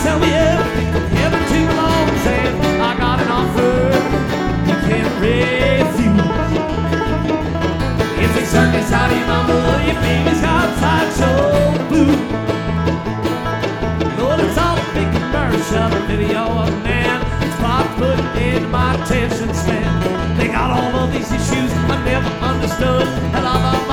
sell me heaven to belongs, and I got an offer you can't refuse. It's a circus out in my money, baby's got sideshow blue. Lord, it's all a big commercial video of a man that's pop put in my attention span. They got all of these issues I never understood, and I